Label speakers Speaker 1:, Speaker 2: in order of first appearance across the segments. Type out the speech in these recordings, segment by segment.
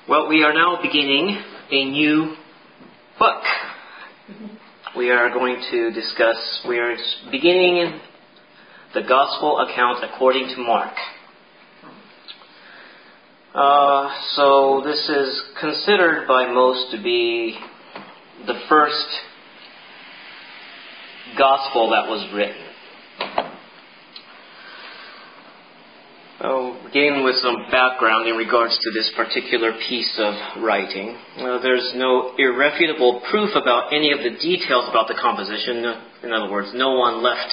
Speaker 1: Well, we are now beginning a new book. We are going to discuss, we are beginning the Gospel account according to Mark. So this is considered by most to be the first Gospel that was written. Beginning with some background in regards to this particular piece of writing. There's no irrefutable proof about any of the details about the composition. In other words, no one left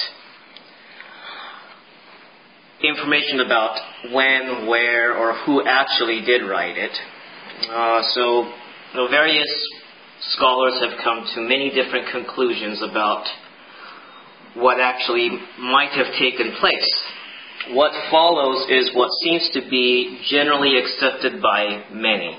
Speaker 1: information about when, where, or who actually did write it. So various scholars have come to many different conclusions about what actually might have taken place. What follows is what seems to be generally accepted by many.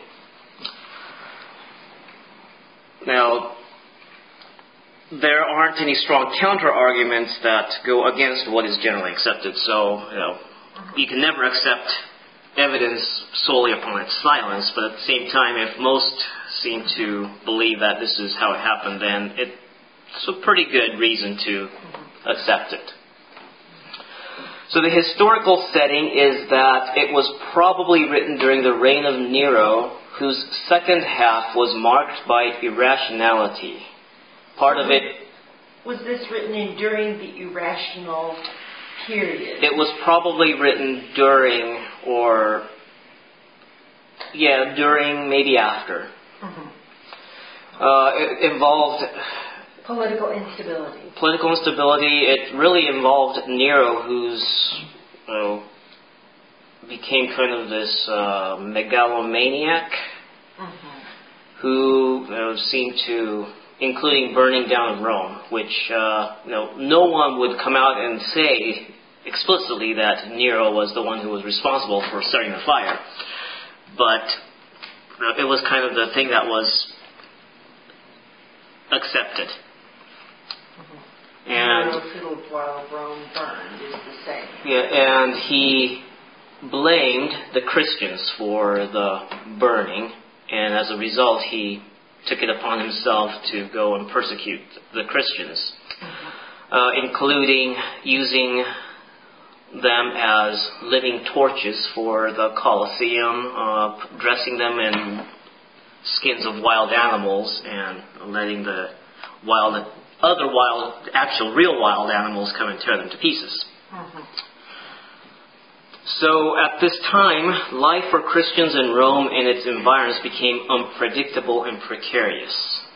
Speaker 1: Now, there aren't any strong counter-arguments that go against what is generally accepted. So, you can never accept evidence solely upon its silence, but at the same time, if most seem to believe that this is how it happened, then it's a pretty good reason to accept it. So the historical setting is that it was probably written during the reign of Nero, whose second half was marked by irrationality. Part of it...
Speaker 2: Was this written during the irrational period?
Speaker 1: It was probably written during, during, maybe after.
Speaker 2: Mm-hmm.
Speaker 1: It involved...
Speaker 2: Political instability.
Speaker 1: It really involved Nero, who's became kind of this megalomaniac, who seemed to, including burning down Rome, which no one would come out and say explicitly that Nero was the one who was responsible for starting the fire, but it was kind of the thing that was accepted.
Speaker 2: And fiddled while Rome burned is the same.
Speaker 1: Yeah, and he blamed the Christians for the burning, and as a result, he took it upon himself to go and persecute the Christians, including using them as living torches for the Colosseum, dressing them in skins of wild animals, and letting the real wild animals come and tear them to pieces. So at this time, life for Christians in Rome and its environs became unpredictable and precarious.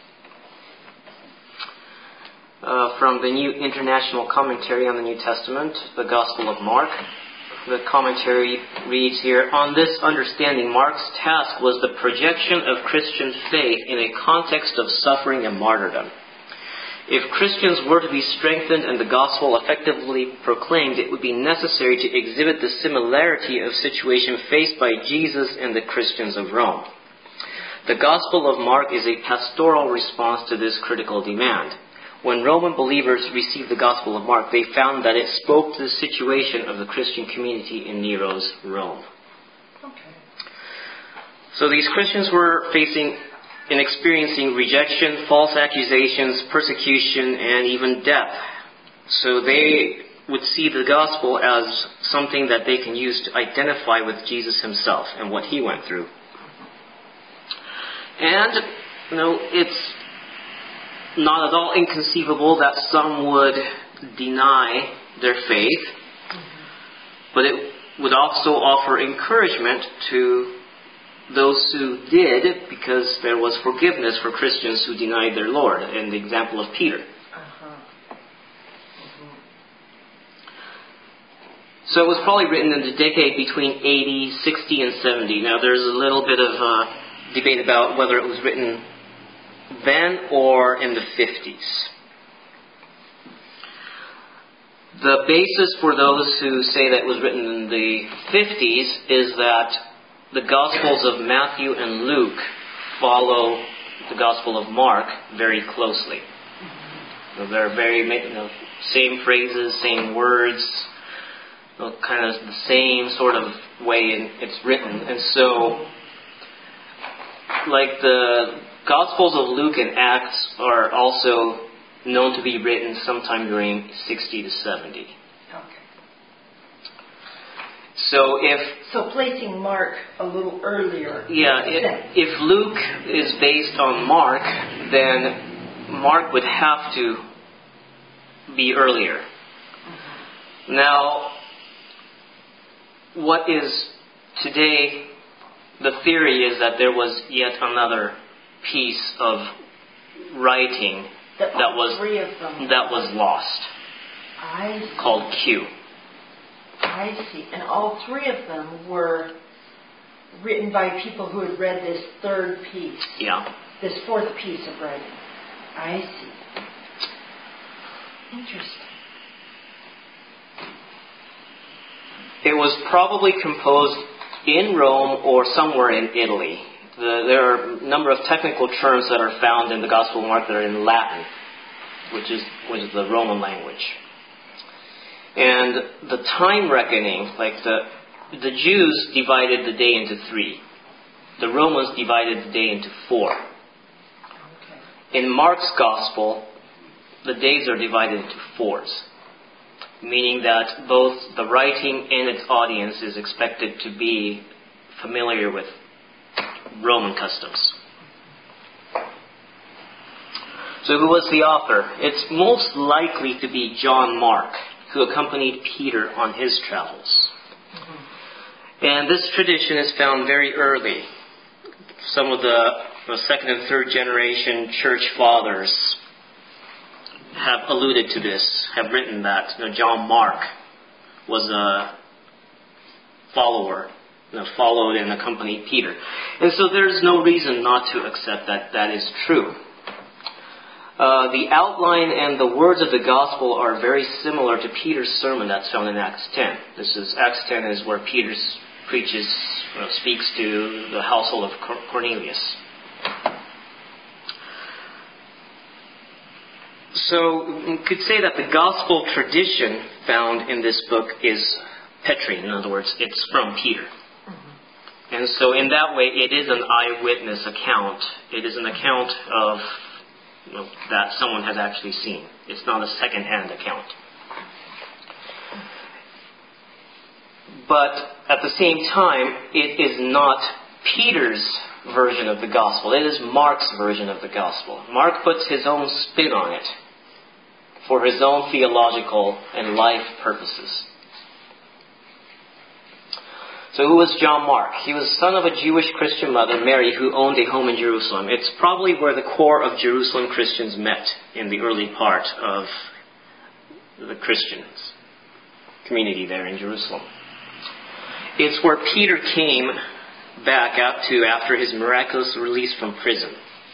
Speaker 1: From the New International Commentary on the New Testament, the Gospel of Mark, the commentary reads here, "On this understanding, Mark's task was the projection of Christian faith in a context of suffering and martyrdom. If Christians were to be strengthened and the gospel effectively proclaimed, it would be necessary to exhibit the similarity of situation faced by Jesus and the Christians of Rome. The Gospel of Mark is a pastoral response to this critical demand. When Roman believers received the Gospel of Mark, they found that it spoke to the situation of the Christian community in Nero's Rome."
Speaker 2: Okay.
Speaker 1: So these Christians were facing and experiencing rejection, false accusations, persecution, and even death. So they would see the gospel as something that they can use to identify with Jesus himself and what he went through. And, it's not at all inconceivable that some would deny their faith, but it would also offer encouragement to those who did, because there was forgiveness for Christians who denied their Lord, in the example of Peter. So it was probably written in the decade between 80, 60, and 70. Now there's a little bit of debate about whether it was written then or in the 50s. The basis for those who say that it was written in the 50s is that the Gospels of Matthew and Luke follow the Gospel of Mark very closely. They're very, same phrases, same words, kind of the same sort of way it's written. And so like the Gospels of Luke and Acts are also known to be written sometime during 60 to 70.
Speaker 2: Okay.
Speaker 1: So
Speaker 2: placing Mark a little earlier.
Speaker 1: Yeah, if Luke is based on Mark, then Mark would have to be earlier. Now, what is today, the theory is that there was yet another piece of writing that was lost,
Speaker 2: I see.
Speaker 1: called Q.
Speaker 2: I see. And all three of them were written by people who had read this third piece.
Speaker 1: Yeah.
Speaker 2: This fourth piece of writing. I see. Interesting.
Speaker 1: It was probably composed in Rome or somewhere in Italy. There are a number of technical terms that are found in the Gospel of Mark that are in Latin, which is the Roman language. And the time reckoning, like the Jews divided the day into 3. The Romans divided the day into 4.
Speaker 2: Okay.
Speaker 1: In Mark's Gospel, the days are divided into 4s, meaning that both the writing and its audience is expected to be familiar with Roman customs. So who was the author? It's most likely to be John Mark, who accompanied Peter on his travels. And this tradition is found very early. Some of the second and third generation church fathers have alluded to this, have written that John Mark was a follower, followed and accompanied Peter. And so there's no reason not to accept that that is true. The outline and the words of the gospel are very similar to Peter's sermon that's found in Acts 10. Acts 10 is where Peter speaks to the household of Cornelius. So you could say that the gospel tradition found in this book is Petrine. In other words, it's from Peter. And so in that way, it is an eyewitness account. It is an account of that someone has actually seen. It's not a second-hand account. But at the same time, it is not Peter's version of the gospel. It is Mark's version of the gospel. Mark puts his own spin on it for his own theological and life purposes. So who was John Mark? He was the son of a Jewish Christian mother, Mary, who owned a home in Jerusalem. It's probably where the core of Jerusalem Christians met in the early part of the Christians community there in Jerusalem. It's where Peter came back up to after his miraculous release from prison.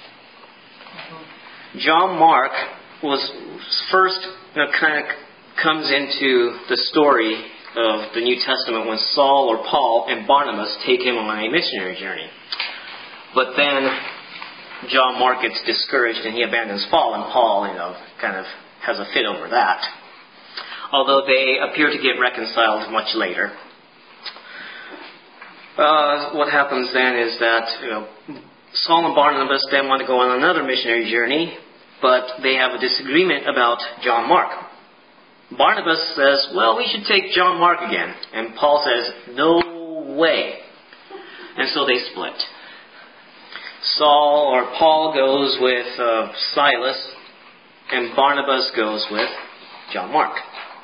Speaker 1: John Mark was first kind of comes into the story of the New Testament when Saul or Paul and Barnabas take him on a missionary journey. But then John Mark gets discouraged and he abandons Paul, and Paul, kind of has a fit over that. Although they appear to get reconciled much later. What happens then is that Saul and Barnabas then want to go on another missionary journey, but they have a disagreement about John Mark. Barnabas says, well, we should take John Mark again. And Paul says, no way. And so they split. Saul or Paul goes with Silas, and Barnabas goes with John Mark.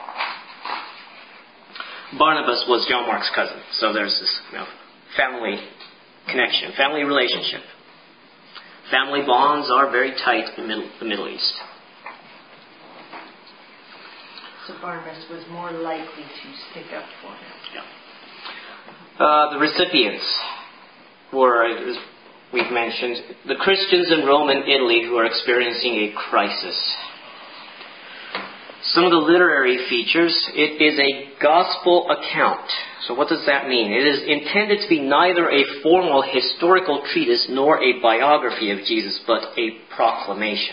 Speaker 1: Barnabas was John Mark's cousin. So there's this family connection, family relationship. Family bonds are very tight in the Middle East.
Speaker 2: So Barnabas was more likely to stick up for him.
Speaker 1: Yeah. The recipients were, as we've mentioned, the Christians in Rome and Italy who are experiencing a crisis. Some of the literary features, it is a gospel account. So what does that mean? It is intended to be neither a formal historical treatise nor a biography of Jesus, but a proclamation.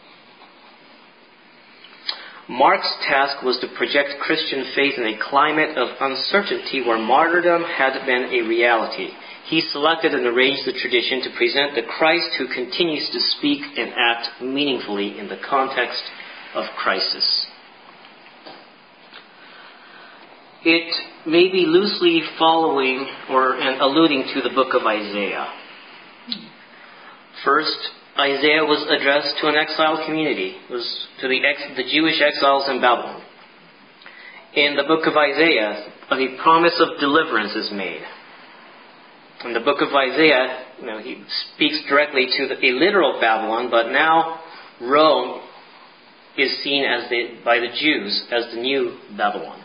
Speaker 1: Mark's task was to project Christian faith in a climate of uncertainty where martyrdom had been a reality. he selected and arranged the tradition to present the Christ who continues to speak and act meaningfully in the context of crisis. It may be loosely following and alluding to the book of Isaiah. First, Isaiah was addressed to an exiled community. It was to the Jewish exiles in Babylon. In the book of Isaiah, a promise of deliverance is made. In the book of Isaiah, he speaks directly to a literal Babylon, but now Rome is seen by the Jews as the new Babylon.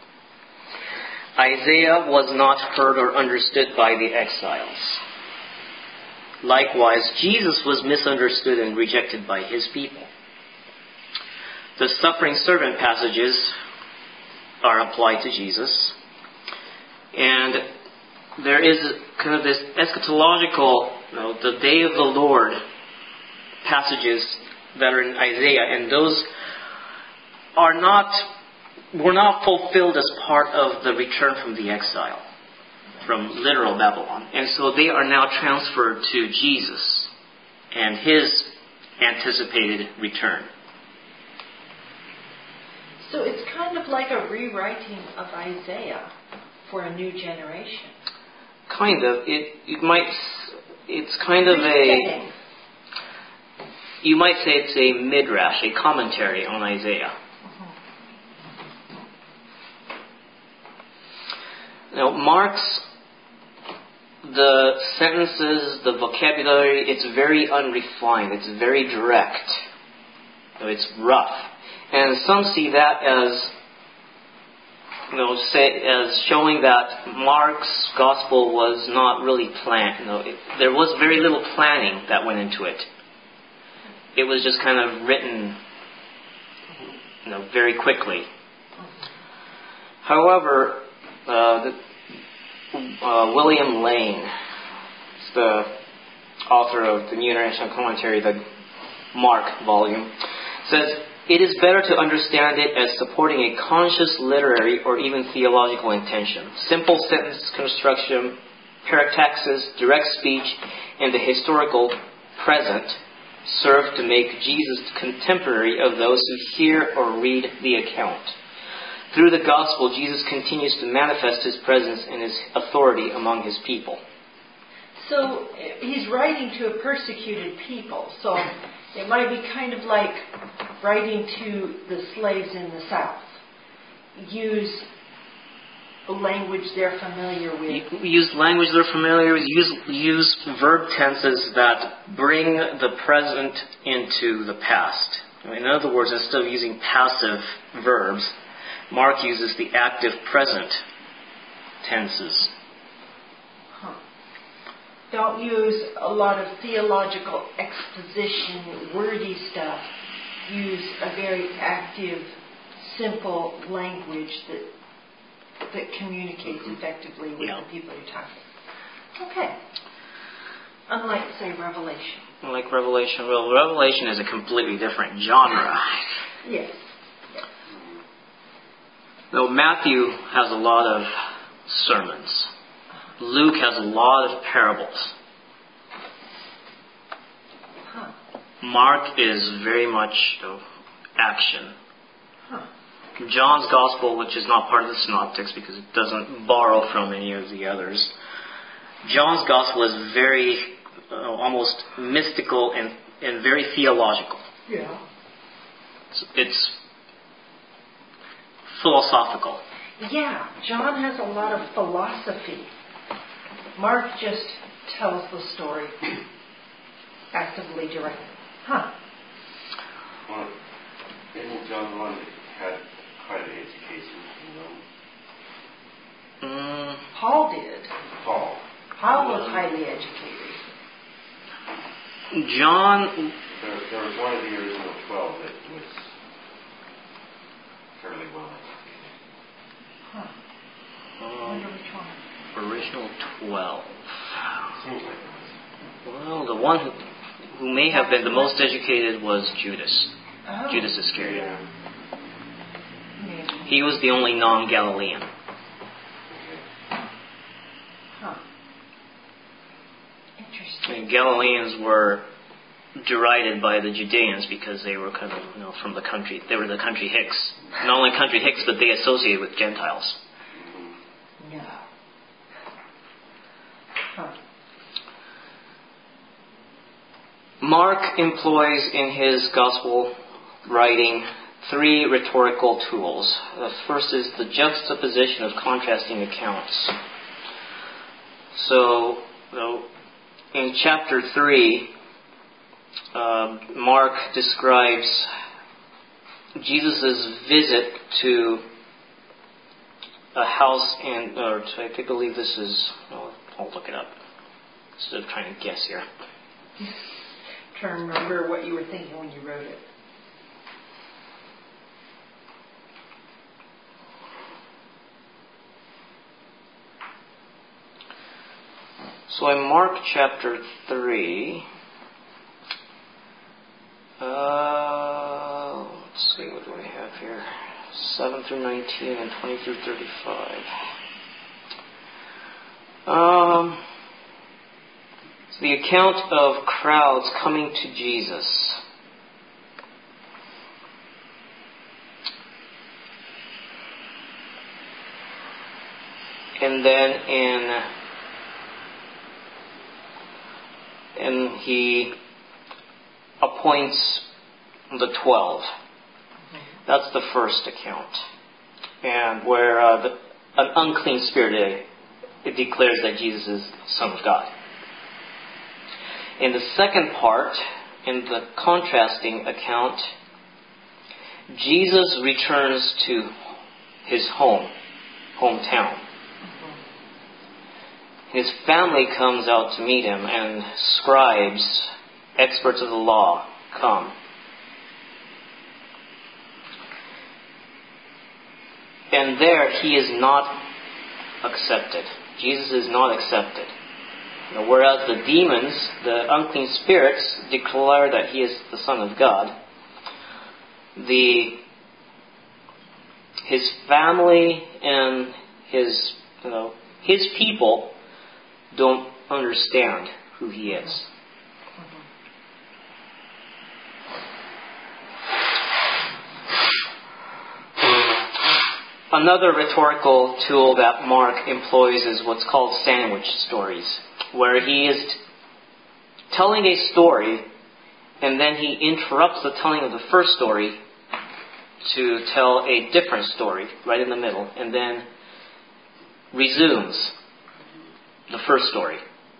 Speaker 1: Isaiah was not heard or understood by the exiles. Likewise, Jesus was misunderstood and rejected by his people. The suffering servant passages are applied to Jesus. And there is kind of this eschatological, the day of the Lord passages that are in Isaiah, and those were not fulfilled as part of the return from the exile, from literal Babylon. And so they are now transferred to Jesus and his anticipated return.
Speaker 2: So it's kind of like a rewriting of Isaiah for a new generation.
Speaker 1: Kind of. It's kind of you might say it's a midrash, a commentary on Isaiah. Now, Mark's, the sentences, the vocabulary, it's very unrefined. It's very direct. It's rough. And some see that as, as showing that Mark's gospel was not really planned. There was very little planning that went into it. It was just kind of written, very quickly. However, William Lane, the author of the New International Commentary, the Mark volume, says, "It is better to understand it as supporting a conscious literary or even theological intention. Simple sentence construction, parataxis, direct speech, and the historical present serve to make Jesus contemporary of those who hear or read the account. Through the gospel, Jesus continues to manifest his presence and his authority among his people."
Speaker 2: So he's writing to a persecuted people. So it might be kind of like writing to the slaves in the South. Use language they're familiar with.
Speaker 1: Use language they're familiar with. Use verb tenses that bring the present into the past. In other words, instead of using passive verbs, Mark uses the active present tenses.
Speaker 2: Don't use a lot of theological exposition, wordy stuff. Use a very active, simple language that communicates effectively with the people you're talking. Okay. Unlike, say, Revelation.
Speaker 1: Like Revelation. Well, Revelation is a completely different genre.
Speaker 2: Yes.
Speaker 1: Though Matthew has a lot of sermons. Luke has a lot of parables. Mark is very much action. John's Gospel, which is not part of the Synoptics because it doesn't borrow from any of the others. John's Gospel is very almost mystical and very theological.
Speaker 2: Yeah.
Speaker 1: It's philosophical.
Speaker 2: Yeah, John has a lot of philosophy. Mark just tells the story actively, directly.
Speaker 3: Well, isn't John one that had quite an education,
Speaker 2: Paul did.
Speaker 3: Paul
Speaker 2: was highly educated.
Speaker 1: John...
Speaker 3: There was one of the original 12 that was fairly well educated.
Speaker 2: I wonder which one.
Speaker 1: Original 12.
Speaker 3: Seems like it was.
Speaker 1: Well, the one who may have been the most educated was Judas.
Speaker 2: Oh.
Speaker 1: Judas Iscariot.
Speaker 3: Yeah.
Speaker 2: Maybe.
Speaker 1: He was the only non-Galilean.
Speaker 2: Interesting.
Speaker 1: And Galileans were derided by the Judeans because they were kind of, from the country. They were the country hicks. Not only country hicks, but they associated with Gentiles.
Speaker 2: No. Huh.
Speaker 1: Mark employs in his gospel writing 3 rhetorical tools. The first is the juxtaposition of contrasting accounts. So, in chapter 3, Mark describes Jesus' visit to a house I believe this is, I'll look it up instead of trying to guess here.
Speaker 2: Trying to remember what you were thinking when you wrote it.
Speaker 1: So in Mark chapter 3, let's see, what do we have here? 7 through 19 and 20 through 35. It's the account of crowds coming to Jesus. And then and he appoints the 12. That's the first account. And where an unclean spirit, it declares that Jesus is the Son of God. In the second part, in the contrasting account, Jesus returns to his hometown. His family comes out to meet him, and scribes, experts of the law, come. And there he is not accepted. Jesus is not accepted. Whereas the demons, the unclean spirits, declare that he is the Son of God, his family and his people don't understand who he is. Another rhetorical tool that Mark employs is what's called sandwich stories, where he is telling a story and then he interrupts the telling of the first story to tell a different story right in the middle, and then resumes the first story.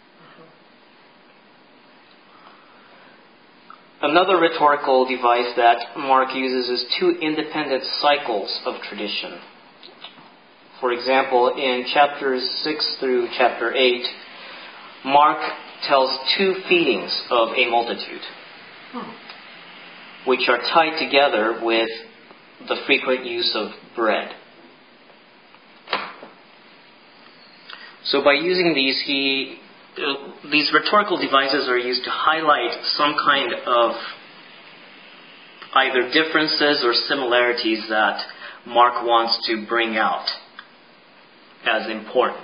Speaker 1: Another rhetorical device that Mark uses is 2 independent cycles of tradition. For example, in chapters 6 through chapter 8, Mark tells 2 feedings of a multitude, which are tied together with the frequent use of bread. So by using these rhetorical devices are used to highlight some kind of either differences or similarities that Mark wants to bring out as important.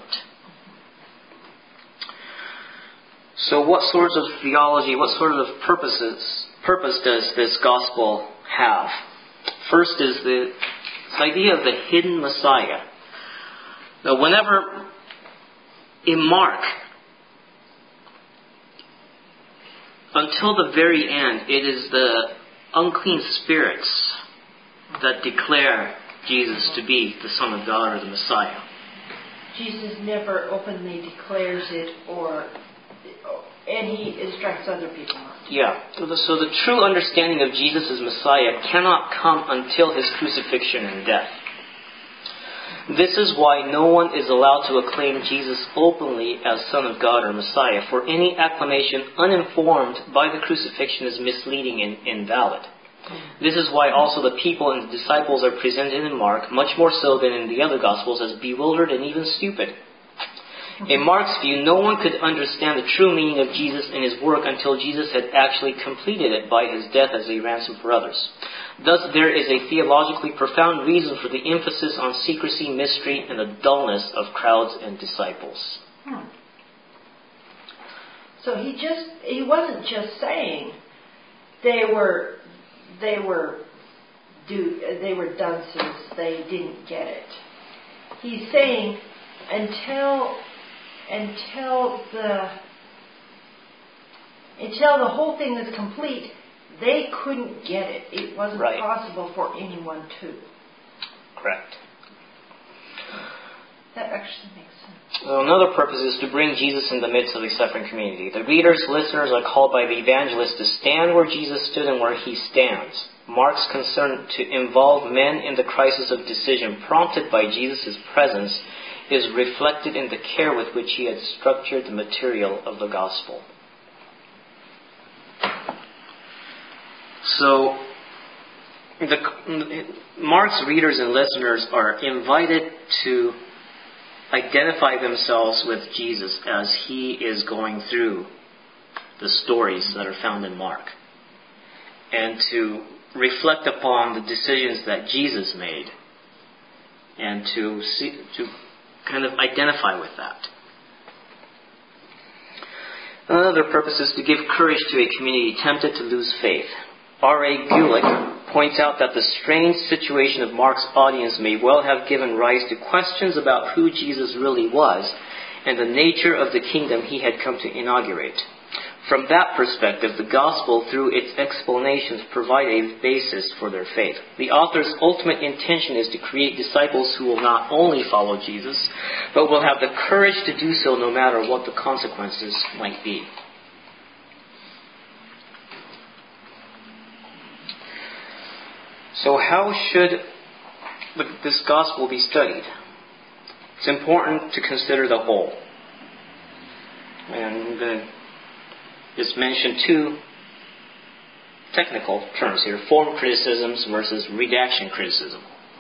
Speaker 1: So what sorts of theology, what sort of purpose does this gospel have? First is this idea of the hidden Messiah. Now, whenever in Mark, until the very end, it is the unclean spirits that declare Jesus to be the Son of God or the Messiah.
Speaker 2: Jesus never openly declares it, and he instructs other people on it.
Speaker 1: Yeah. So the true understanding of Jesus as Messiah cannot come until his crucifixion and death. This is why no one is allowed to acclaim Jesus openly as Son of God or Messiah, for any acclamation uninformed by the crucifixion is misleading and invalid. This is why also the people and the disciples are presented in Mark, much more so than in the other Gospels, as bewildered and even stupid. In Mark's view, no one could understand the true meaning of Jesus and his work until Jesus had actually completed it by his death as a ransom for others. Thus, there is a theologically profound reason for the emphasis on secrecy, mystery, and the dullness of crowds and disciples.
Speaker 2: So he wasn't just saying they were dunces, they didn't get it. He's saying until the whole thing is complete, they couldn't get it. It wasn't possible for anyone to.
Speaker 1: Correct.
Speaker 2: That actually makes sense.
Speaker 1: Well, another purpose is to bring Jesus in the midst of a suffering community. The readers, listeners are called by the evangelist to stand where Jesus stood and where he stands. Mark's concern to involve men in the crisis of decision prompted by Jesus' presence is reflected in the care with which he had structured the material of the gospel. So, Mark's readers and listeners are invited to identify themselves with Jesus as he is going through the stories that are found in Mark, and to reflect upon the decisions that Jesus made, and to kind of identify with that. Another purpose is to give courage to a community tempted to lose faith. R.A. Gulick points out that the strange situation of Mark's audience may well have given rise to questions about who Jesus really was and the nature of the kingdom he had come to inaugurate. From that perspective, the gospel, through its explanations, provide a basis for their faith. The author's ultimate intention is to create disciples who will not only follow Jesus, but will have the courage to do so no matter what the consequences might be. So how should this gospel be studied? It's important to consider the whole. And I'm going to just mention two technical terms here: form criticisms versus redaction criticism.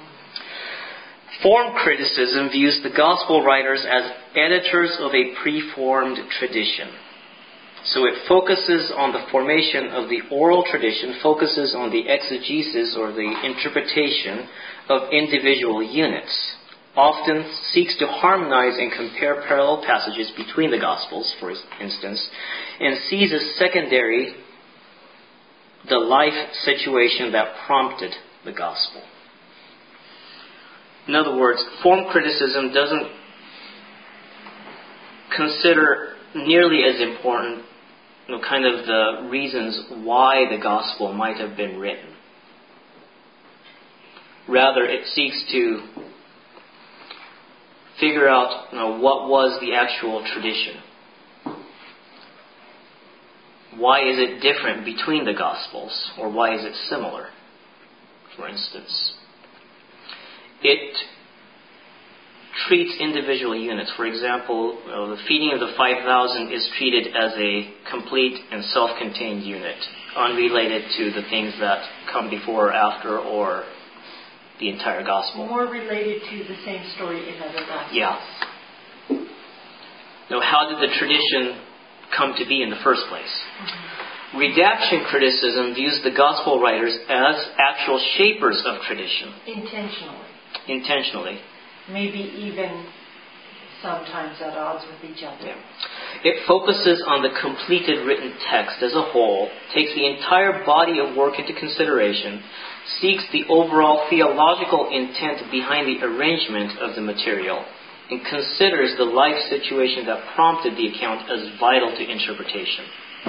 Speaker 1: Form criticism views the gospel writers as editors of a preformed tradition. So it focuses on the formation of the oral tradition, focuses on the exegesis or the interpretation of individual units, often seeks to harmonize and compare parallel passages between the Gospels, for instance, and sees as secondary the life situation that prompted the Gospel. In other words, form criticism doesn't consider nearly as important kind of the reasons why the Gospel might have been written. Rather, it seeks to figure out what was the actual tradition. Why is it different between the Gospels? Or why is it similar, for instance? It treats individual units. For example, the feeding of the 5,000 is treated as a complete and self-contained unit, unrelated to the things that come before or after or the entire gospel.
Speaker 2: More related to the same story in other gospels.
Speaker 1: Yeah. Now, how did the tradition come to be in the first place? Mm-hmm. Redaction criticism views the gospel writers as actual shapers of tradition. Intentionally.
Speaker 2: Maybe even sometimes at odds with each other.
Speaker 1: Yeah. It focuses on the completed written text as a whole, takes the entire body of work into consideration, seeks the overall theological intent behind the arrangement of the material, and considers the life situation that prompted the account as vital to interpretation.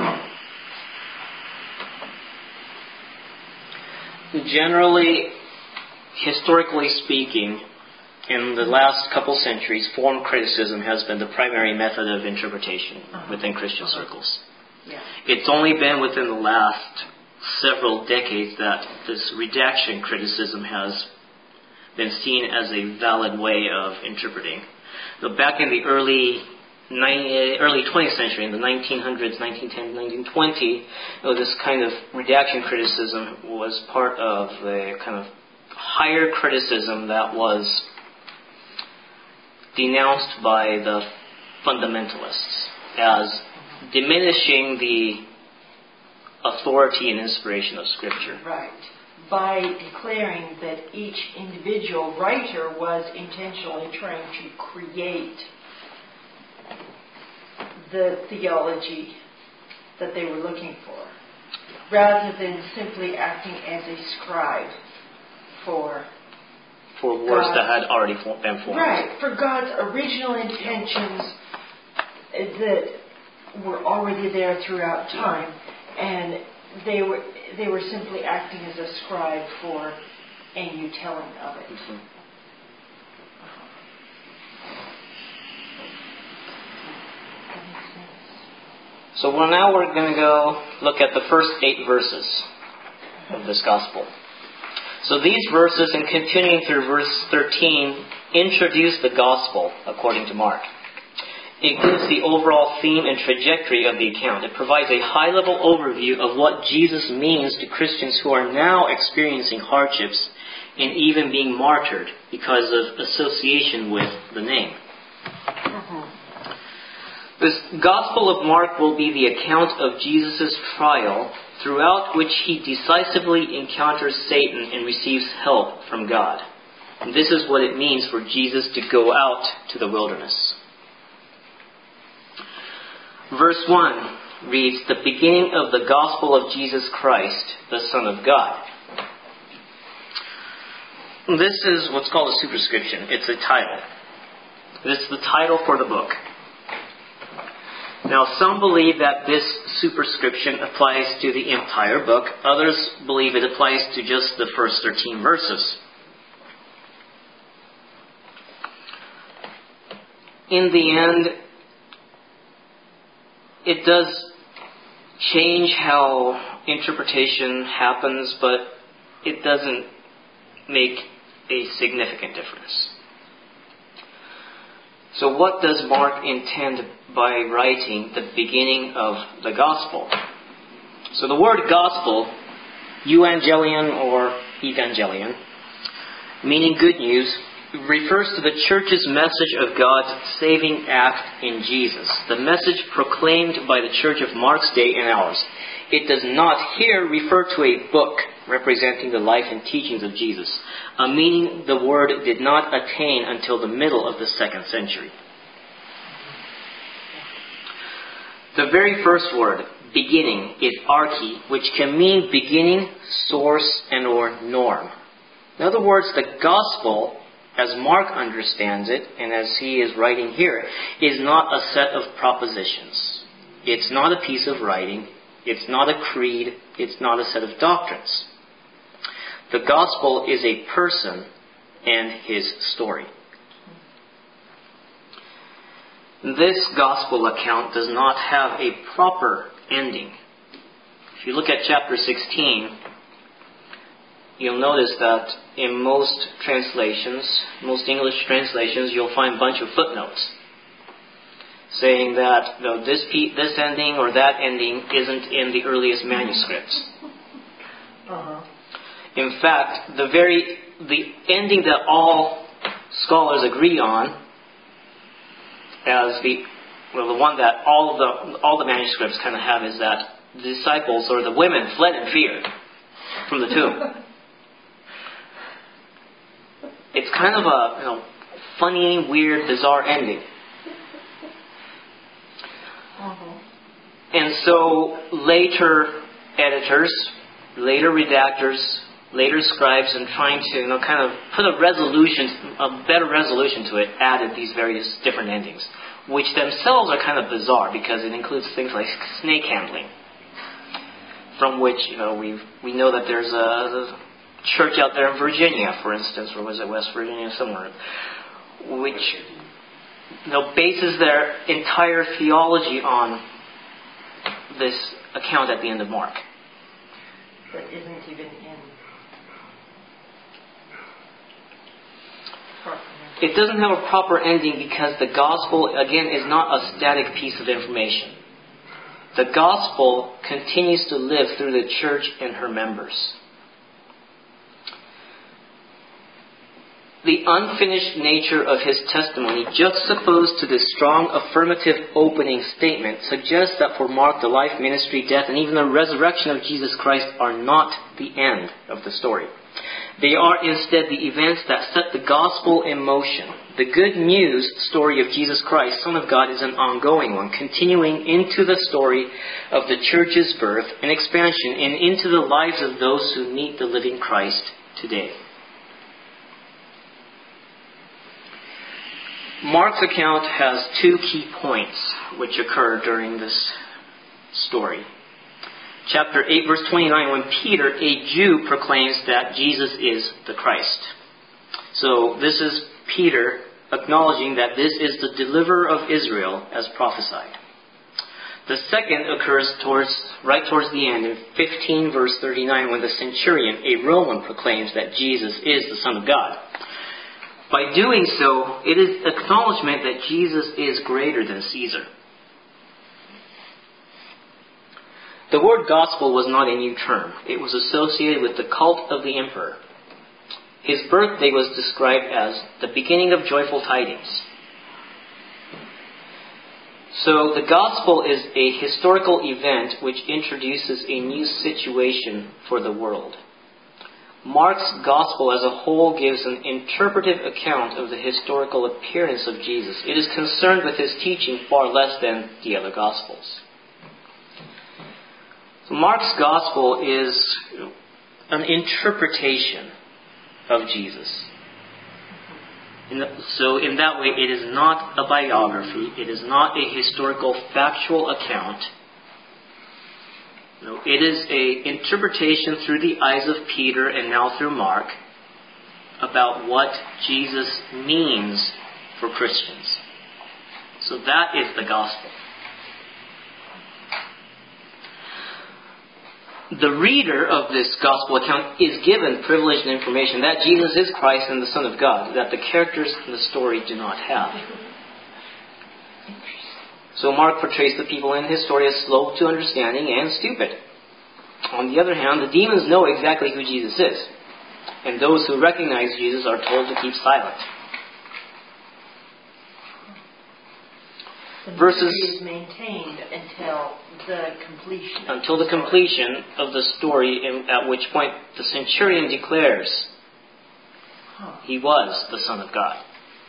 Speaker 1: Generally, historically speaking, in the last couple centuries, form criticism has been the primary method of interpretation within Christian circles.
Speaker 2: Yeah.
Speaker 1: It's only been within the last several decades that this redaction criticism has been seen as a valid way of interpreting. So back in the early 20th century, in the 1900s, 1910, 1920, this kind of redaction criticism was part of the kind of higher criticism that was denounced by the fundamentalists as diminishing the authority and inspiration of Scripture.
Speaker 2: Right. By declaring that each individual writer was intentionally trying to create the theology that they were looking for, rather than simply acting as a scribe for
Speaker 1: words that had already been formed.
Speaker 2: Right, for God's original intentions that were already there throughout time, and they were simply acting as a scribe for a new telling of it.
Speaker 1: Mm-hmm. So now we're going to go look at the first 8 verses of this gospel. So these verses, and continuing through verse 13, introduce the gospel according to Mark. It gives the overall theme and trajectory of the account. It provides a high-level overview of what Jesus means to Christians who are now experiencing hardships and even being martyred because of association with the name. This Gospel of Mark will be the account of Jesus' trial, throughout which he decisively encounters Satan and receives help from God. And this is what it means for Jesus to go out to the wilderness. Verse 1 reads, "The beginning of the gospel of Jesus Christ, the Son of God." This is what's called a superscription. It's a title. It's the title for the book. Now, some believe that this superscription applies to the entire book. Others believe it applies to just the first 13 verses. In the end, it does change how interpretation happens, but it doesn't make a significant difference. So what does Mark intend by writing the beginning of the gospel? So the word gospel, euangelion or evangelion, meaning good news, refers to the church's message of God's saving act in Jesus, the message proclaimed by the church of Mark's day and ours. It does not here refer to a book representing the life and teachings of Jesus, a meaning the word did not attain until the middle of the 2nd century. The very first word, beginning, is arche, which can mean beginning, source, and or norm. In other words, the gospel, as Mark understands it, and as he is writing here, is not a set of propositions. It's not a piece of writing. It's not a creed. It's not a set of doctrines. The gospel is a person and his story. This gospel account does not have a proper ending. If you look at chapter 16, you'll notice that in most translations, most English translations, you'll find a bunch of footnotes saying that this ending or that ending isn't in the earliest manuscripts. In fact, the ending that all scholars agree on, as the one that all the manuscripts kind of have, is that the disciples or the women fled in fear from the tomb. It's kind of a funny, weird, bizarre ending. And so later editors, later redactors, later scribes, and trying to kind of put a better resolution to it, added these various different endings, which themselves are kind of bizarre because it includes things like snake handling, from which we know that there's a church out there in Virginia, for instance, or was it West Virginia, somewhere, which bases their entire theology on this account at the end of Mark.
Speaker 2: But isn't even in.
Speaker 1: It doesn't have a proper ending because the gospel, again, is not a static piece of information. The gospel continues to live through the church and her members. The unfinished nature of his testimony, juxtaposed to this strong affirmative opening statement, suggests that for Mark, the life, ministry, death, and even the resurrection of Jesus Christ are not the end of the story. They are instead the events that set the gospel in motion, The good news story of Jesus Christ, Son of God, is an ongoing one, continuing into the story of the church's birth and expansion and into the lives of those who meet the living Christ today. Mark's account has two key points which occur during this story. Chapter 8, verse 29, when Peter, a Jew, proclaims that Jesus is the Christ. So this is Peter acknowledging that this is the deliverer of Israel as prophesied. The second occurs right towards the end in 15 verse 39 when the centurion, a Roman, proclaims that Jesus is the Son of God. By doing so, it is acknowledgement that Jesus is greater than Caesar. The word gospel was not a new term. It was associated with the cult of the emperor. His birthday was described as the beginning of joyful tidings. So the gospel is a historical event which introduces a new situation for the world. Mark's gospel as a whole gives an interpretive account of the historical appearance of Jesus. It is concerned with his teaching far less than the other gospels. So Mark's gospel is an interpretation of Jesus. So in that way, it is not a biography. It is not a historical, factual account. No, it is an interpretation through the eyes of Peter and now through Mark about what Jesus means for Christians. So that is the gospel. The reader of this gospel account is given privileged information that Jesus is Christ and the Son of God, that the characters in the story do not have. So Mark portrays the people in his story as slow to understanding and stupid. On the other hand, the demons know exactly who Jesus is, and those who recognize Jesus are told to keep silent.
Speaker 2: Verses is maintained until the completion
Speaker 1: of the story, at which point the centurion declares he was the Son of God.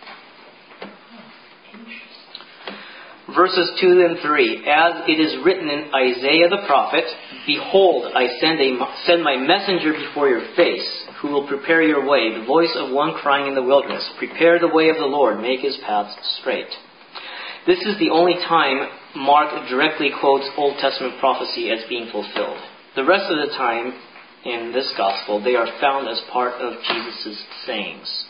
Speaker 1: Verses 2 and 3, as it is written in Isaiah the prophet, "Behold, I send my messenger before your face, who will prepare your way, the voice of one crying in the wilderness, prepare the way of the Lord, make his paths straight." This is the only time Mark directly quotes Old Testament prophecy as being fulfilled. The rest of the time in this gospel, they are found as part of Jesus' sayings.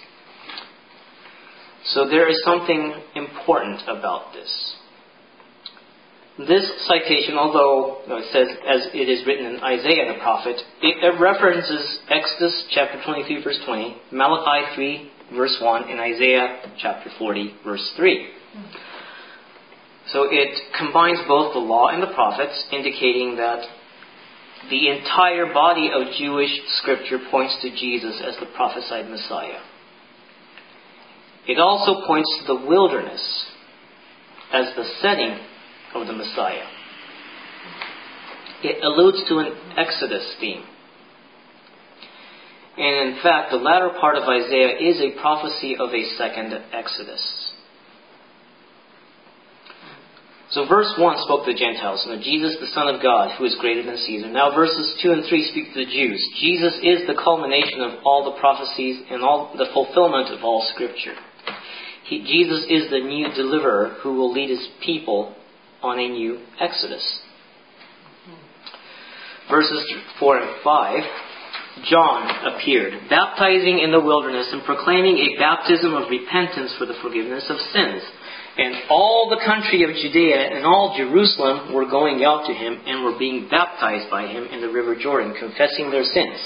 Speaker 1: So there is something important about this. This citation, although it says as it is written in Isaiah the prophet, it references Exodus chapter 23 verse 20, Malachi 3 verse 1, and Isaiah chapter 40 verse 3. So it combines both the law and the prophets, indicating that the entire body of Jewish scripture points to Jesus as the prophesied Messiah. It also points to the wilderness as the setting of the Messiah. It alludes to an Exodus theme. And in fact, the latter part of Isaiah is a prophecy of a second Exodus. So verse 1 spoke to the Gentiles, Jesus, the Son of God, who is greater than Caesar. Now verses 2 and 3 speak to the Jews. Jesus is the culmination of all the prophecies and all the fulfillment of all Scripture. Jesus is the new deliverer who will lead his people on a new Exodus. Verses 4 and 5, John appeared, baptizing in the wilderness and proclaiming a baptism of repentance for the forgiveness of sins. And all the country of Judea and all Jerusalem were going out to him and were being baptized by him in the river Jordan, confessing their sins.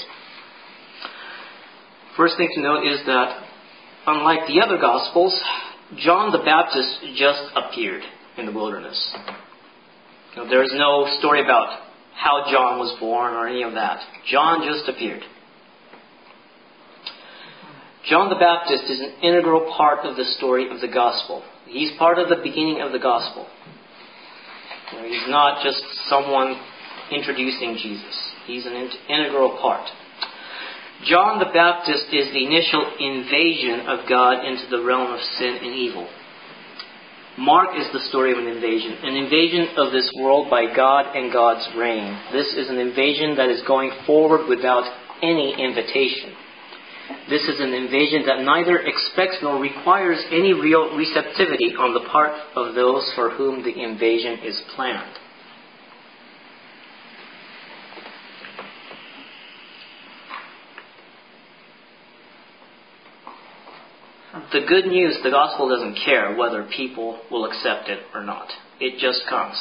Speaker 1: First thing to note is that, unlike the other Gospels, John the Baptist just appeared in the wilderness. There is no story about how John was born or any of that. John just appeared. John the Baptist is an integral part of the story of the Gospel. He's part of the beginning of the Gospel. He's not just someone introducing Jesus. He's an integral part. John the Baptist is the initial invasion of God into the realm of sin and evil. Mark is the story of an invasion of this world by God and God's reign. This is an invasion that is going forward without any invitation. This is an invasion that neither expects nor requires any real receptivity on the part of those for whom the invasion is planned. The good news, the gospel doesn't care whether people will accept it or not. It just comes.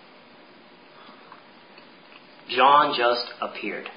Speaker 1: John just appeared.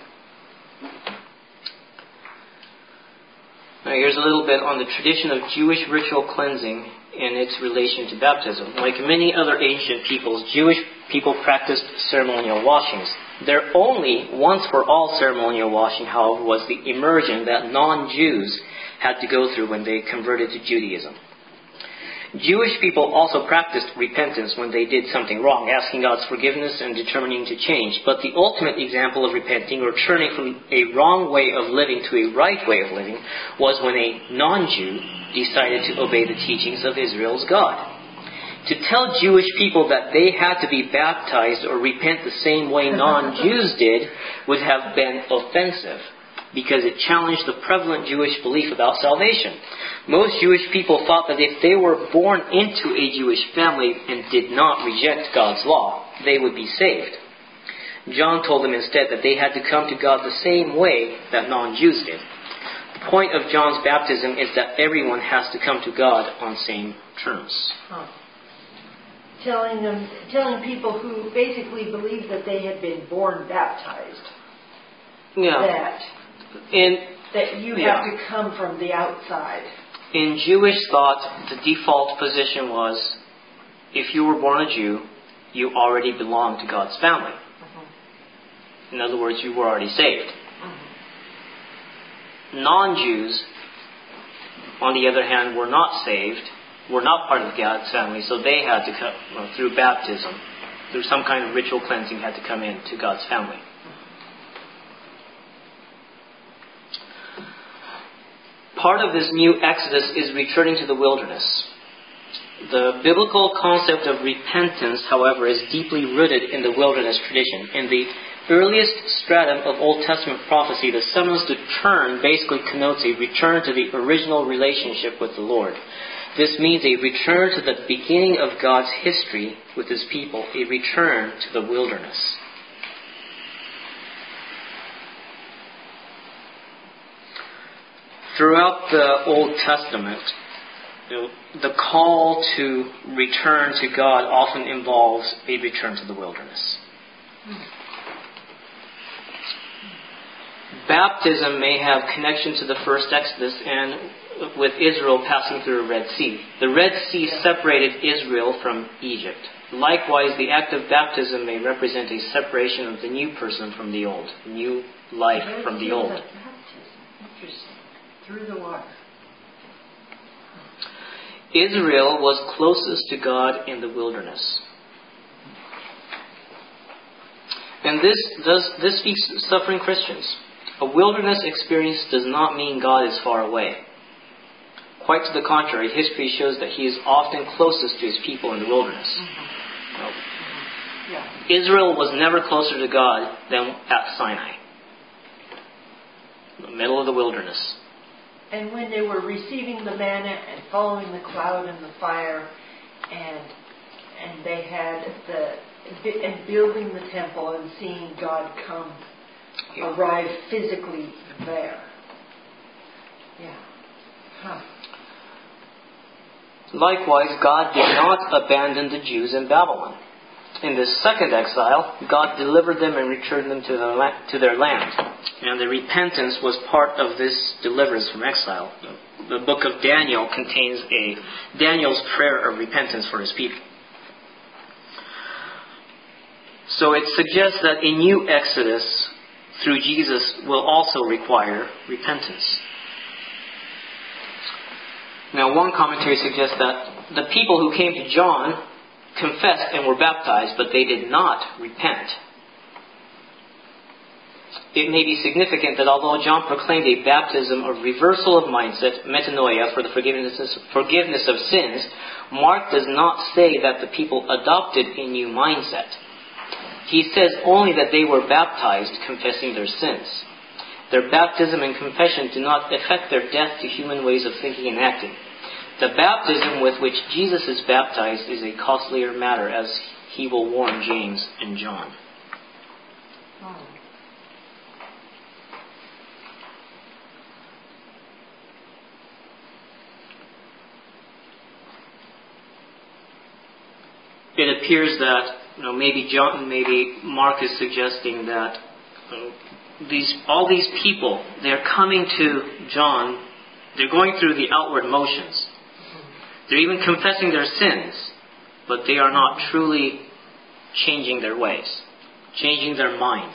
Speaker 1: Now here's a little bit on the tradition of Jewish ritual cleansing and its relation to baptism. Like many other ancient peoples, Jewish people practiced ceremonial washings. Their only once-for-all ceremonial washing, however, was the immersion that non-Jews had to go through when they converted to Judaism. Jewish people also practiced repentance when they did something wrong, asking God's forgiveness and determining to change. But the ultimate example of repenting or turning from a wrong way of living to a right way of living was when a non-Jew decided to obey the teachings of Israel's God. To tell Jewish people that they had to be baptized or repent the same way non-Jews did would have been offensive, because it challenged the prevalent Jewish belief about salvation. Most Jewish people thought that if they were born into a Jewish family and did not reject God's law, they would be saved. John told them instead that they had to come to God the same way that non-Jews did. The point of John's baptism is that everyone has to come to God on same terms.
Speaker 2: Telling people who basically believed that they had been born baptized.
Speaker 1: Yeah.
Speaker 2: That you have to come from the outside.
Speaker 1: In Jewish thought, the default position was, if you were born a Jew, you already belonged to God's family. Mm-hmm. In other words, you were already saved. Mm-hmm. Non-Jews, on the other hand, were not saved, were not part of God's family, so they had to come through baptism, through some kind of ritual cleansing, had to come into God's family. Part of this new exodus is returning to the wilderness. The biblical concept of repentance, however, is deeply rooted in the wilderness tradition. In the earliest stratum of Old Testament prophecy, the summons to turn basically connotes a return to the original relationship with the Lord. This means a return to the beginning of God's history with His people, a return to the wilderness. Throughout the Old Testament, the call to return to God often involves a return to the wilderness. Baptism may have connection to the first Exodus and with Israel passing through the Red Sea. The Red Sea separated Israel from Egypt. Likewise, the act of baptism may represent a separation of the new person from the old, new life from the old.
Speaker 2: Interesting. Through the water.
Speaker 1: Israel was closest to God in the wilderness. And this speaks to suffering Christians. A wilderness experience does not mean God is far away. Quite to the contrary, history shows that He is often closest to His people in the wilderness. Israel was never closer to God than at Sinai, in the middle of the wilderness.
Speaker 2: And when they were receiving the manna and following the cloud and the fire, and they had and building the temple and seeing God come, arrive physically there.
Speaker 1: Likewise, God did not abandon the Jews in Babylon. In the second exile, God delivered them and returned them to their land. And the repentance was part of this deliverance from exile. The book of Daniel contains Daniel's prayer of repentance for his people. So it suggests that a new exodus through Jesus will also require repentance. Now, one commentary suggests that the people who came to John confessed and were baptized, but they did not repent. it may be significant that although John proclaimed a baptism of reversal of mindset, metanoia, for the forgiveness of sins, Mark does not say that the people adopted a new mindset. He says only that they were baptized, confessing their sins. Their baptism and confession do not affect their death to human ways of thinking and acting. The baptism with which Jesus is baptized is a costlier matter, as he will warn James and John. It appears that maybe Mark is suggesting that all these people, they're coming to John, they're going through the outward motions. They're even confessing their sins, but they are not truly changing their ways, changing their mind.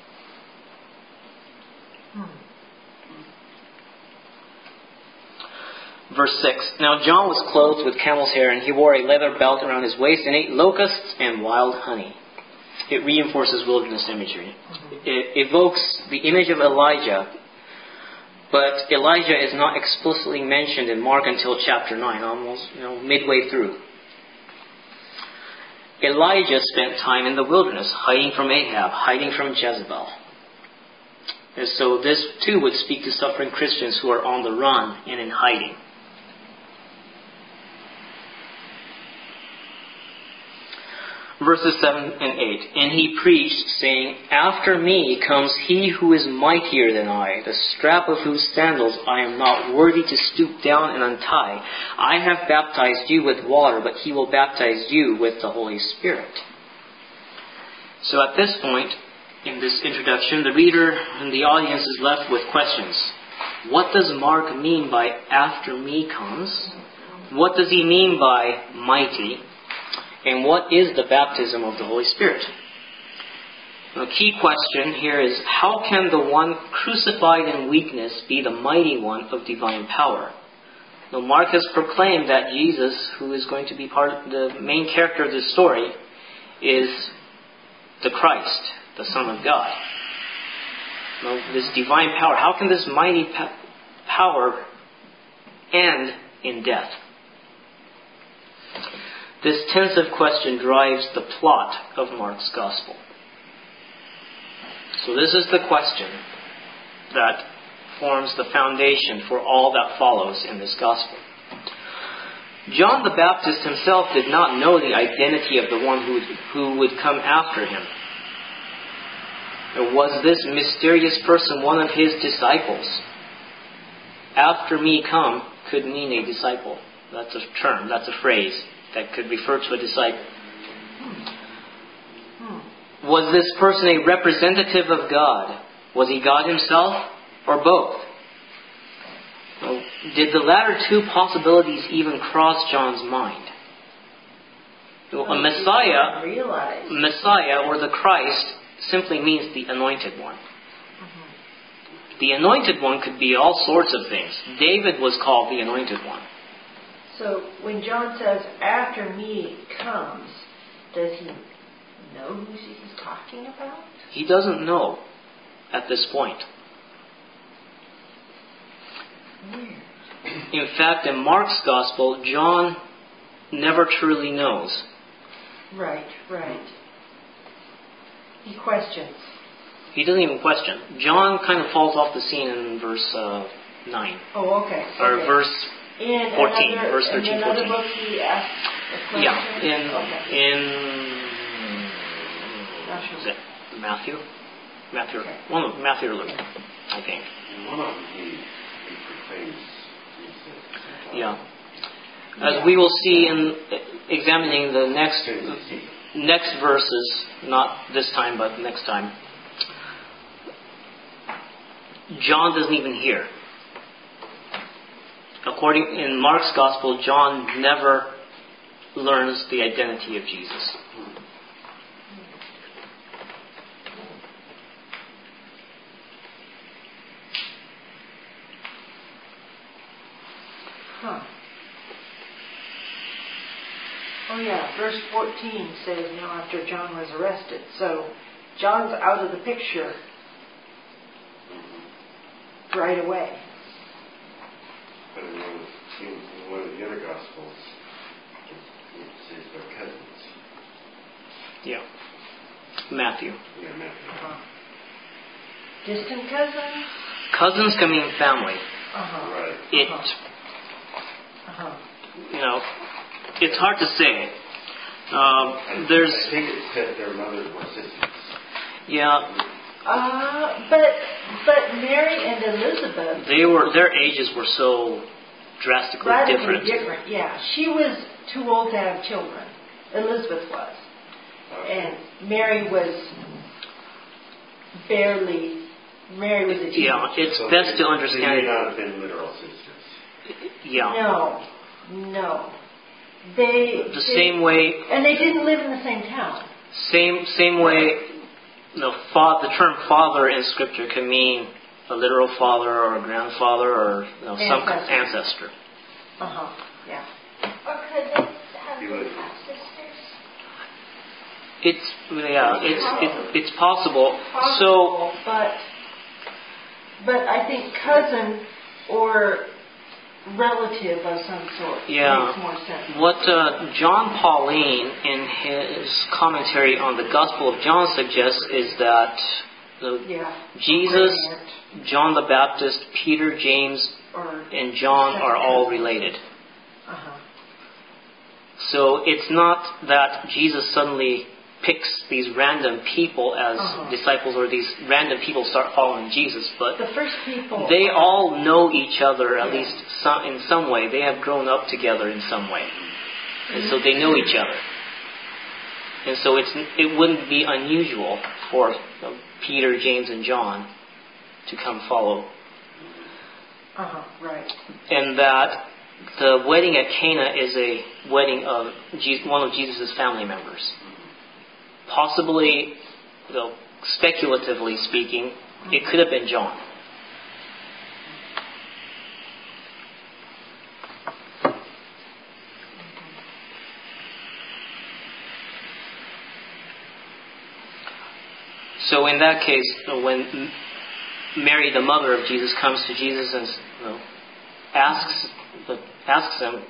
Speaker 1: Verse 6, Now John was clothed with camel's hair, and he wore a leather belt around his waist, and ate locusts and wild honey. It reinforces wilderness imagery. It evokes the image of Elijah, but Elijah is not explicitly mentioned in Mark until chapter 9, almost midway through. Elijah spent time in the wilderness, hiding from Ahab, hiding from Jezebel. And so this too would speak to suffering Christians who are on the run and in hiding. Verses 7 and 8. And he preached, saying, After me comes he who is mightier than I, the strap of whose sandals I am not worthy to stoop down and untie. I have baptized you with water, but he will baptize you with the Holy Spirit. So at this point, in this introduction, the reader and the audience is left with questions. What does Mark mean by after me comes? What does he mean by mighty? And what is the baptism of the Holy Spirit? The key question here is, how can the one crucified in weakness be the mighty one of divine power? Now, Mark has proclaimed that Jesus, who is going to be the main character of this story, is the Christ, the Son of God. Now, this divine power, how can this mighty power end in death? This tensive question drives the plot of Mark's Gospel. So this is the question that forms the foundation for all that follows in this Gospel. John the Baptist himself did not know the identity of the one who would come after him. Was this mysterious person one of his disciples? After me come could mean a disciple. That's a term, that's a phrase that could refer to a disciple. Was this person a representative of God? Was he God himself, or both? Did the latter two possibilities even cross John's mind? A Messiah or the Christ simply means the anointed one. The anointed one could be all sorts of things. David was called the anointed one.
Speaker 2: So when John says, after me comes, does he know who he's talking about?
Speaker 1: He doesn't know at this point.
Speaker 2: Weird.
Speaker 1: In fact, in Mark's Gospel, John never truly knows.
Speaker 2: Right. He questions.
Speaker 1: He doesn't even question. John kind of falls off the scene in verse 9.
Speaker 2: Oh, okay.
Speaker 1: Or verse 14, verse 13,
Speaker 2: in
Speaker 1: 14.
Speaker 2: another book he asks a question?
Speaker 1: Yeah, in is it Matthew?
Speaker 2: Okay.
Speaker 1: Matthew or Luke, I think.
Speaker 3: One of them he proclaims Jesus.
Speaker 1: Yeah. As we will see in examining the next verses, not this time, but next time, John doesn't even hear. In Mark's Gospel, John never learns the identity of Jesus.
Speaker 2: Oh yeah, verse 14 says, after John was arrested. So John's out of the picture right away.
Speaker 3: But in one of the other Gospels, it says they're cousins.
Speaker 1: Yeah. Matthew.
Speaker 3: Yeah, Matthew.
Speaker 2: Distant cousins?
Speaker 1: Cousins can mean family.
Speaker 3: Right.
Speaker 1: It's hard to say.
Speaker 3: I think it said their mothers were sisters.
Speaker 1: Yeah.
Speaker 2: But Mary and Elizabeth,
Speaker 1: their ages were so drastically
Speaker 2: radically different. Yeah, she was too old to have children. Elizabeth was, and Mary was barely. Mary was a teenager.
Speaker 1: Yeah, it's best to understand.
Speaker 3: They may not have been literal sisters.
Speaker 1: Yeah.
Speaker 2: No.
Speaker 1: Same way.
Speaker 2: And they didn't live in the same town.
Speaker 1: Same way. The term father in Scripture can mean a literal father or a grandfather or some ancestor.
Speaker 2: Yeah.
Speaker 4: Or could they have sisters?
Speaker 1: It's possible. So,
Speaker 2: but I think cousin or relative of some sort makes more sense.
Speaker 1: What John Pauline in his commentary on the Gospel of John suggests is that Jesus, John the Baptist, Peter, James, and John are all related. So it's not that Jesus suddenly picks these random people as disciples, or these random people start following Jesus, but
Speaker 2: the first people,
Speaker 1: they all know each other at least in some way. They have grown up together in some way, and so they know each other. And so it wouldn't be unusual for Peter, James, and John to come follow.
Speaker 2: Right.
Speaker 1: And that the wedding at Cana is a wedding of one of Jesus' family members. Possibly, speculatively speaking, it could have been John. So in that case, when Mary, the mother of Jesus, comes to Jesus and asks him,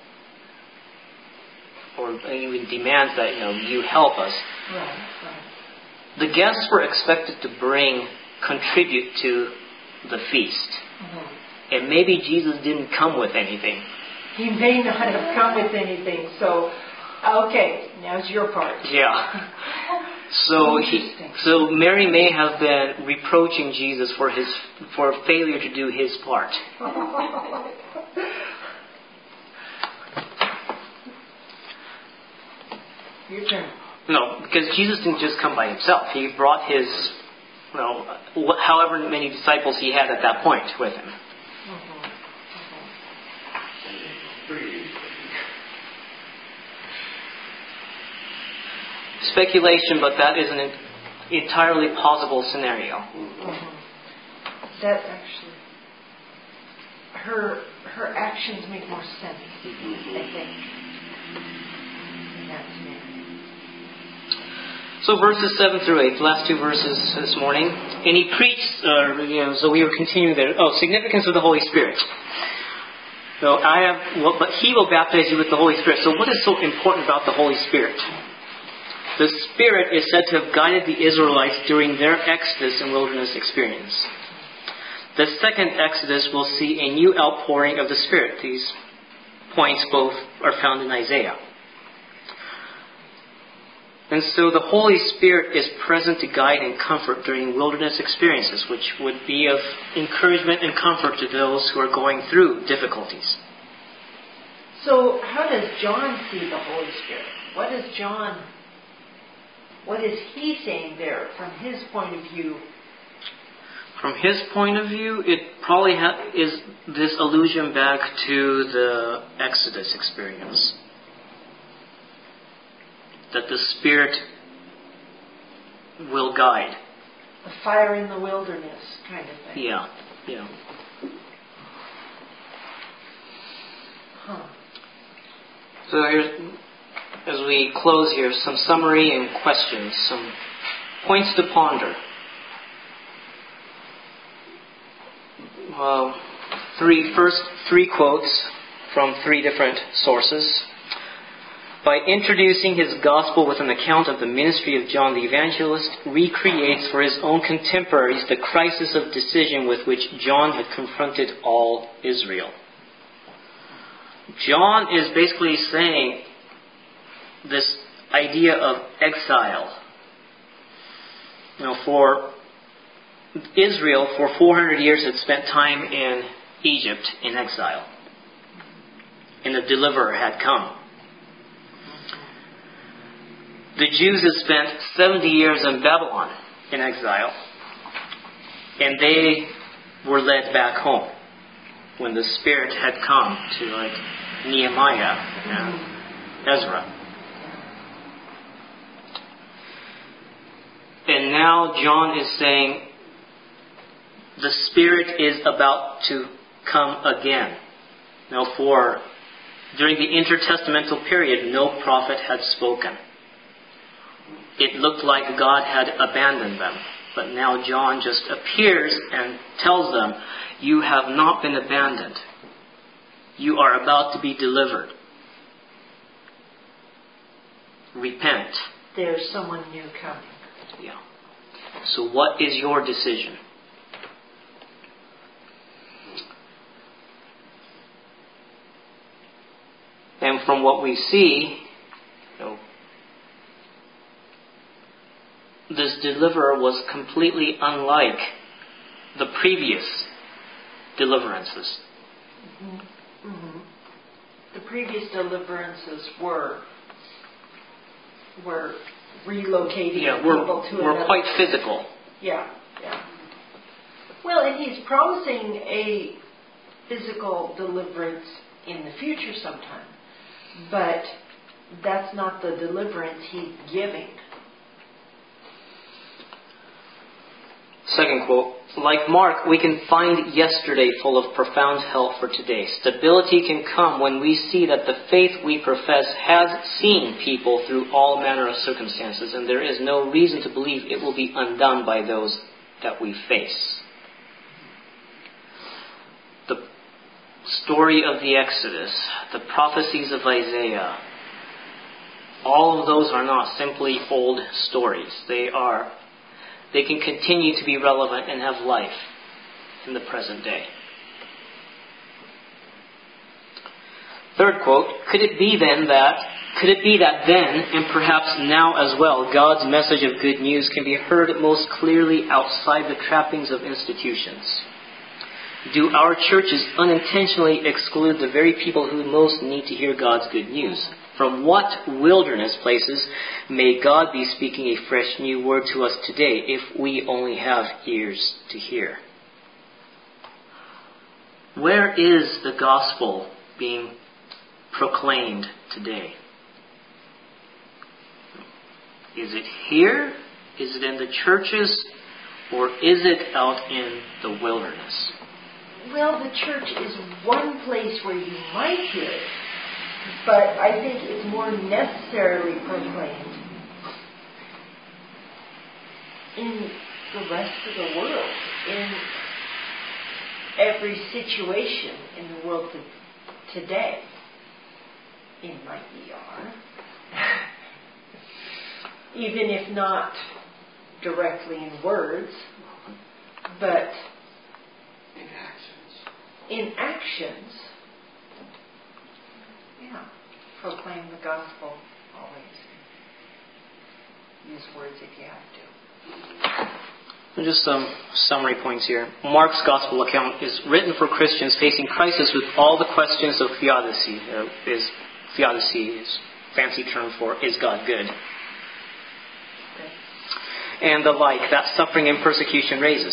Speaker 1: or even demands that you help us.
Speaker 2: Right.
Speaker 1: The guests were expected to contribute to the feast, and maybe Jesus didn't come with anything.
Speaker 2: He may not have come with anything. So, okay, now's your part.
Speaker 1: Yeah. So Mary may have been reproaching Jesus for failure to do his part.
Speaker 2: Your turn.
Speaker 1: No, because Jesus didn't just come by himself. He brought his, however many disciples he had at that point with him. Speculation, but that is an entirely plausible scenario.
Speaker 2: That actually, her actions make more sense, I think, in that scenario. So verses 7 through 8, the last two verses this morning. And he preached, so we were continuing there. Significance of the Holy Spirit. But he will baptize you with the Holy Spirit. So what is so important about the Holy Spirit? The Spirit is said to have guided the Israelites during their Exodus and wilderness experience. The second Exodus will see a new outpouring of the Spirit. These points both are found in Isaiah. And so the Holy Spirit is present to guide and comfort during wilderness experiences, which would be of encouragement and comfort to those who are going through difficulties. So how does John see the Holy Spirit? What is he saying there from his point of view? From his point of view, it probably is this allusion back to the Exodus experience. That the Spirit will guide. The fire in the wilderness kind of thing. Yeah. So here's, as we close here, some summary and questions, some points to ponder.
Speaker 1: three quotes from three different sources. By introducing his gospel with an account of the ministry of John the Evangelist, recreates for his own contemporaries the crisis of decision with which John had confronted all Israel. John is basically saying this idea of exile. For Israel, for 400 years, had spent time in Egypt in exile. And the deliverer had come. The Jews had spent 70 years in Babylon in exile. And they were led back home when the Spirit had come to Nehemiah and Ezra. And now John is saying the Spirit is about to come again. Now during the intertestamental period, no prophet had spoken. It looked like God had abandoned them. But now John just appears and tells them, you have not been abandoned. You are about to be delivered. Repent.
Speaker 2: There's someone new coming.
Speaker 1: Yeah. So what is your decision? And from what we see, this deliverer was completely unlike the previous deliverances.
Speaker 2: Mm-hmm. Mm-hmm. The previous deliverances were relocating people to another.
Speaker 1: We're quite physical.
Speaker 2: Yeah. Well, and he's promising a physical deliverance in the future sometime. But that's not the deliverance he's giving.
Speaker 1: Second quote, like Mark, we can find yesterday full of profound help for today. Stability can come when we see that the faith we profess has seen people through all manner of circumstances, and there is no reason to believe it will be undone by those that we face. The story of the Exodus, the prophecies of Isaiah, all of those are not simply old stories. They can continue to be relevant and have life in the present day. Third quote, could it be that then, and perhaps now as well, God's message of good news can be heard most clearly outside the trappings of institutions? Do our churches unintentionally exclude the very people who most need to hear God's good news? From what wilderness places may God be speaking a fresh new word to us today if we only have ears to hear? Where is the gospel being proclaimed today? Is it here? Is it in the churches? Or is it out in the wilderness?
Speaker 2: Well, the church is one place where you might hear it. But I think it's more necessarily proclaimed in the rest of the world, in every situation in the world today. In my ER. Even if not directly in words, but in actions. Yeah, proclaim the gospel always. Use words if you have to.
Speaker 1: Just some summary points here. Mark's gospel account is written for Christians facing crisis with all the questions of theodicy. Theodicy is a fancy term for is God good? And the like that suffering and persecution raises.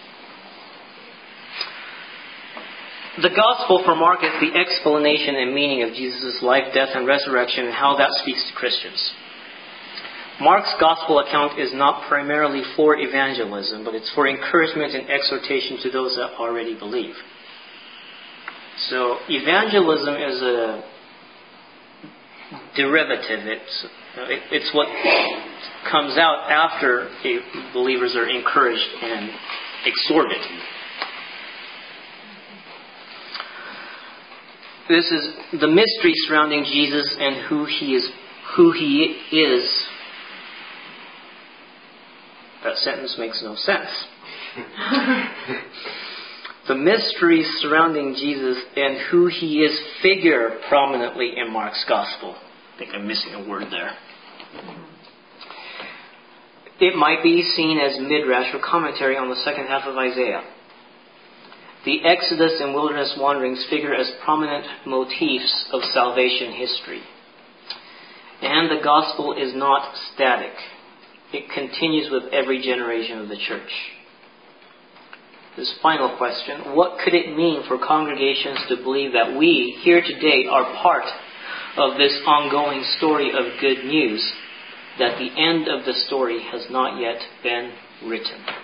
Speaker 1: The gospel for Mark is the explanation and meaning of Jesus' life, death, and resurrection, and how that speaks to Christians. Mark's gospel account is not primarily for evangelism, but it's for encouragement and exhortation to those that already believe. So evangelism is a derivative. It's what comes out after believers are encouraged and exhorted. This is the mystery surrounding Jesus and who He is. That sentence makes no sense. The mystery surrounding Jesus and who He is figure prominently in Mark's Gospel. I think I'm missing a word there. It might be seen as midrash or commentary on the second half of Isaiah. The Exodus and wilderness wanderings figure as prominent motifs of salvation history. And the Gospel is not static. It continues with every generation of the church. This final question, what could it mean for congregations to believe that we, here today, are part of this ongoing story of good news, that the end of the story has not yet been written?